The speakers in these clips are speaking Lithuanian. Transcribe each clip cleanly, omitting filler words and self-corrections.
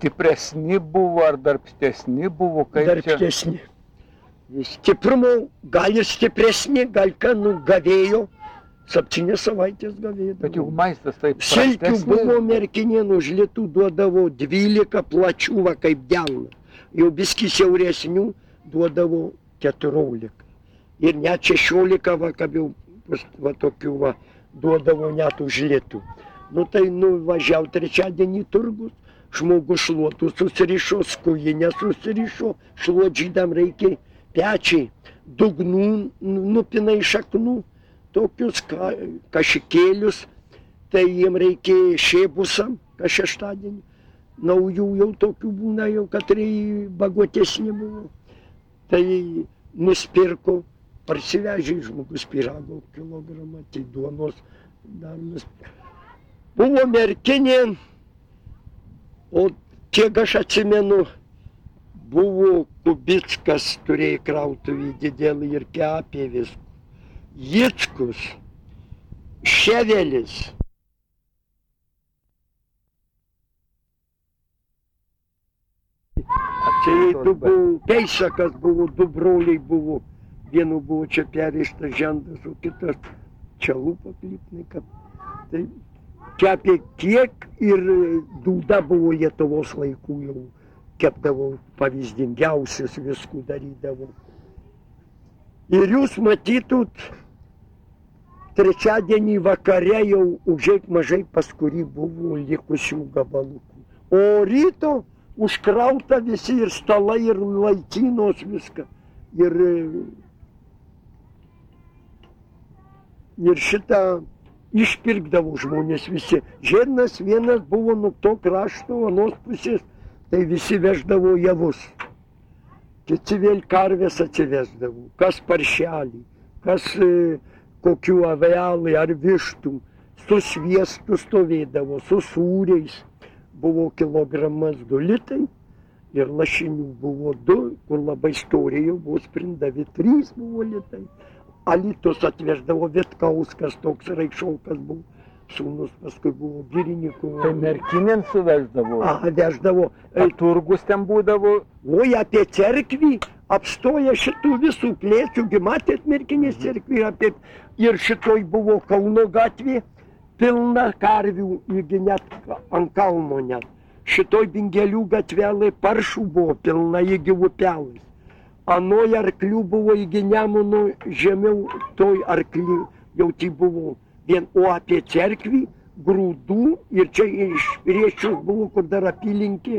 stipresni buvo ar darbštesni buvo? Darbštesni. Stiprumo gal ir stipresni, gal ką gavėjo. 7 savaitės gavėjo. Bet jau maistas taip prastesnis. Silkių buvo merkinėn už litų duodavo 12 plačių, va kaip delną. Jau biskį siauresnių duodavo 14. Ir net 16, va kaip jau va tokių va duodavo net už litų. Nu tai nuvažiavo trečiadienį turgus, žmogus šluotų susirišo, skujinę susirišo, šluot žydam reikia pečiai, dugnų nupina iš šaknų, tokius kašikėlius, tai jiem reikia šėbusam, kas šeštadienį. Naujų jau tokių būna, jau katrai bagotesni buvo. Tai nuspirko, parsivežė žmogus pyrago kilogramą, tai duonos dar nuspirko. Buvo merkinė, o kiek aš atsimenu, buvo Kubickas, turėjo krautuvį didelį ir kepė viską. Jickus, Ševelis. Čia du buvo, Peisakas buvo, 2 broliai buvo. Vienu buvo čia perrištas žendas, o kitas čia lūpa klipnai. Tai kepė tiek ir Dūda buvo Lietuvos laikų jau. Kepdavo pavyzdingiausius, viskų darydavo. Ir jūs matytut, trečiadienį vakare jau užeit mažai pas kurį buvo likusių gabalukų. O ryto užkrauta visi ir stalai, ir laitynos viską. Ir šitą išpirkdavo žmonės visi. Žirnas vienas buvo nuo to krašto, anos pusės, tai visi veždavo javus. Kiti vėl karvės atsivesdavo, kas paršelį, kas kokių avelį ar vištų, su sviestu stovėdavo, su sūriais. Buvo kilogramas 2 litai ir lašinių buvo 2, kur labai storėjo, buvo sprindavi 3 buvo litai. Alytus atveždavo Vitkauskas, toks Raikšaukas buvo. Sūnus paskui buvo Girinikų. Tai merkinėn suveždavo? Veždavo. Turgus ten būdavo? Oi, apie cerkvį apstoja šitų visų plėčių, matėt merkinės cerkvį apie. Ir šitoj buvo Kauno gatvė, pilna karvių, irgi net ant kalno net. Šitoj Bingelių gatvelė paršų buvo pilna, irgi upelais. Anoj arklių buvo irgi Nemuno žemiau, toj arklių jau tai buvo. O apie cerkvį, grūdų ir čia iš Riečius buvo, kur dar apylinkė,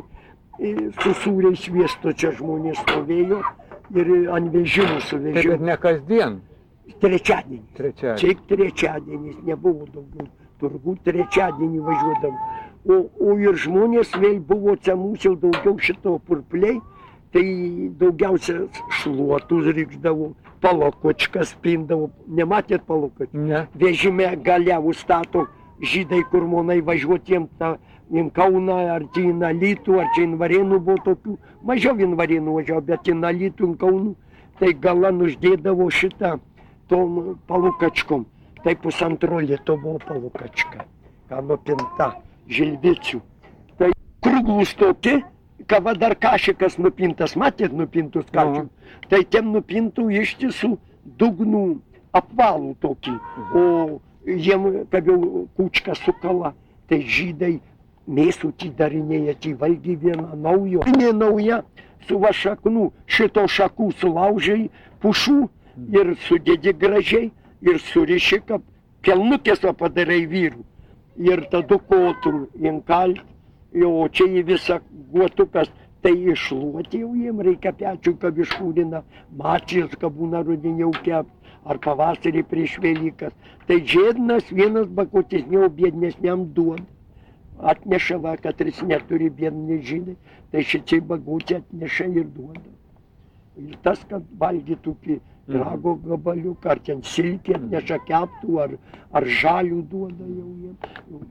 su sūriais sviesto čia žmonės stovėjo ir ant vežimų suvežimo. Taip, bet ne kasdien? Trečiadienį. Trečiadienį. Tik trečiadienis, nebuvo daugiau turgų, trečiadienį važiuodavo. O ir žmonės vėl buvo mūsų daugiau šito purpliai, tai daugiausia šluotus rykždavo. Palokočkas pindavo, nematėt palokočką? Ne. Vežime gale užstato žydai, kur monai važiuoti į Kauną, ar čia į Alytų, ar čia į Varėnų buvo tokių. Mažiau į Varėnų važiavo, bet į Alytų, į Kaunų. Tai galan uždėdavo šitą tom palokočkom. Tai 1,5 lito buvo palokočka, ką nupinta žilvicių. Tai kruglus tokie. Kava dar kašikas nupintas, matėt nupintus kašikus, tai tiem nupintų ištisų dugnų apvalų tokį, o jiem, kaip jau kučka sukala, tai žydai mėsų darinėja, tai valgy vieną naujo. Ne nauja, su va šaknų, šito šakų sulaužiai, pušų ir sudėdi gražiai ir suriši, kad pelnukės padarai vyrų. Ir tada kotum inkalt. O čia į visą guotukas, tai iššluoti jau jiem reikia pečių, kad iškūrina, mačijas, kad būna rudeniau kept, ar pavasarį prieš Velykas. Tai žėdnas vienas bakotesniau biednesniam duoda. Atneša va, kad jis neturi biedni žydai, tai šičiai bagutė atneša ir duoda. Ir tas, kad valgytų pyrago gabaliuką, ar ten silkį atneša keptų, ar žalių duoda jau jiem.